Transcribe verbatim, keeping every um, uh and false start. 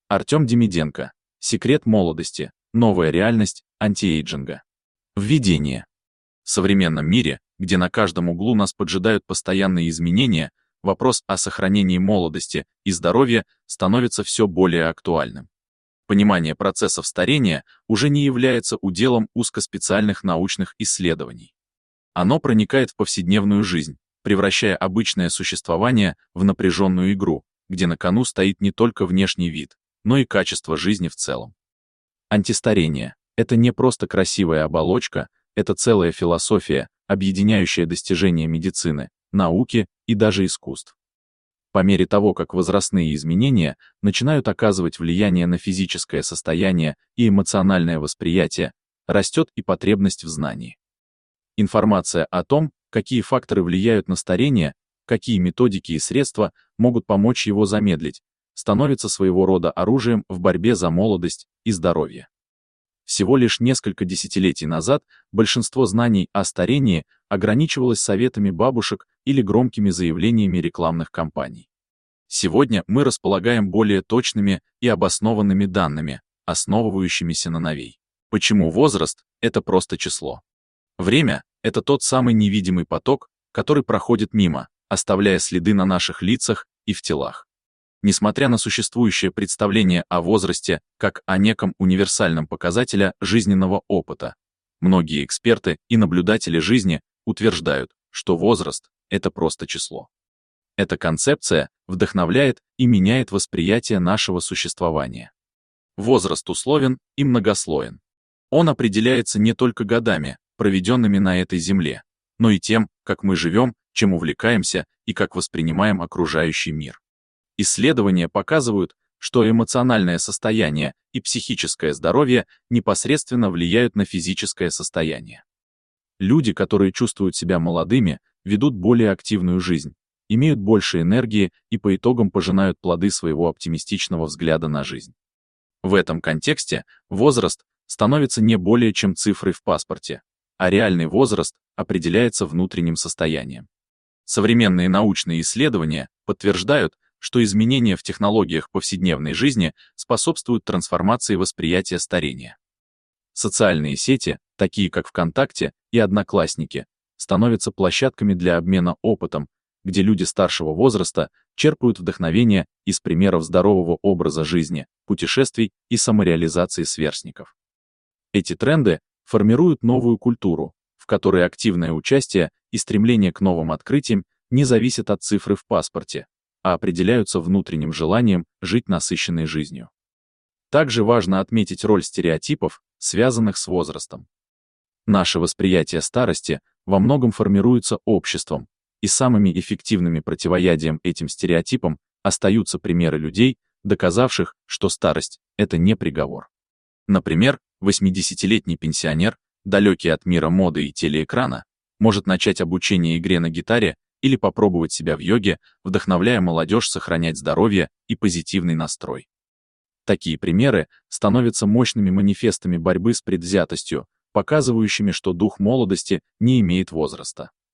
Артем Демиденко. Секрет молодости. Новая реальность антиэйджинга. Введение. В современном мире, где на каждом углу нас поджидают постоянные изменения, вопрос о сохранении молодости и здоровья становится все более актуальным. Понимание процессов старения уже не является уделом узкоспециальных научных исследований. Оно проникает в повседневную жизнь, превращая обычное существование в напряженную игру, где на кону стоит не только внешний вид, но и качество жизни в целом. Антистарение — это не просто красивая оболочка, это целая философия, объединяющая достижения медицины, науки и даже искусств. По мере того, как возрастные изменения начинают оказывать влияние на физическое состояние и эмоциональное восприятие, растет и потребность в знании. Информация о том, какие факторы влияют на старение, какие методики и средства могут помочь его замедлить, становится своего рода оружием в борьбе за молодость и здоровье. Всего лишь несколько десятилетий назад большинство знаний о старении ограничивалось советами бабушек или громкими заявлениями рекламных кампаний. Сегодня мы располагаем более точными и обоснованными данными, основывающимися на новей. Почему возраст — это просто число? Время — это тот самый невидимый поток, который проходит мимо, оставляя следы на наших лицах и в телах. Несмотря на существующее представление о возрасте как о неком универсальном показателе жизненного опыта, многие эксперты и наблюдатели жизни утверждают, что возраст — это просто число. Эта концепция вдохновляет и меняет восприятие нашего существования. Возраст условен и многослоен. Он определяется не только годами, проведенными на этой земле, но и тем, как мы живем, чем увлекаемся и как воспринимаем окружающий мир. Исследования показывают, что эмоциональное состояние и психическое здоровье непосредственно влияют на физическое состояние. Люди, которые чувствуют себя молодыми, ведут более активную жизнь, имеют больше энергии и по итогам пожинают плоды своего оптимистичного взгляда на жизнь. В этом контексте возраст становится не более чем цифрой в паспорте, а реальный возраст определяется внутренним состоянием. Современные научные исследования подтверждают, что изменения в технологиях повседневной жизни способствуют трансформации восприятия старения. Социальные сети, такие как ВКонтакте и Одноклассники, становятся площадками для обмена опытом, где люди старшего возраста черпают вдохновение из примеров здорового образа жизни, путешествий и самореализации сверстников. Эти тренды формируют новую культуру, в которой активное участие и стремление к новым открытиям не зависят от цифры в паспорте, а определяются внутренним желанием жить насыщенной жизнью. Также важно отметить роль стереотипов, связанных с возрастом. Наше восприятие старости во многом формируется обществом, и самыми эффективными противоядием этим стереотипам остаются примеры людей, доказавших, что старость — это не приговор. Например, восьмидесятилетний пенсионер, далекий от мира моды и телеэкрана, может начать обучение игре на гитаре или попробовать себя в йоге, вдохновляя молодежь сохранять здоровье и позитивный настрой. Такие примеры становятся мощными манифестами борьбы с предвзятостью, показывающими, что дух молодости не имеет возраста.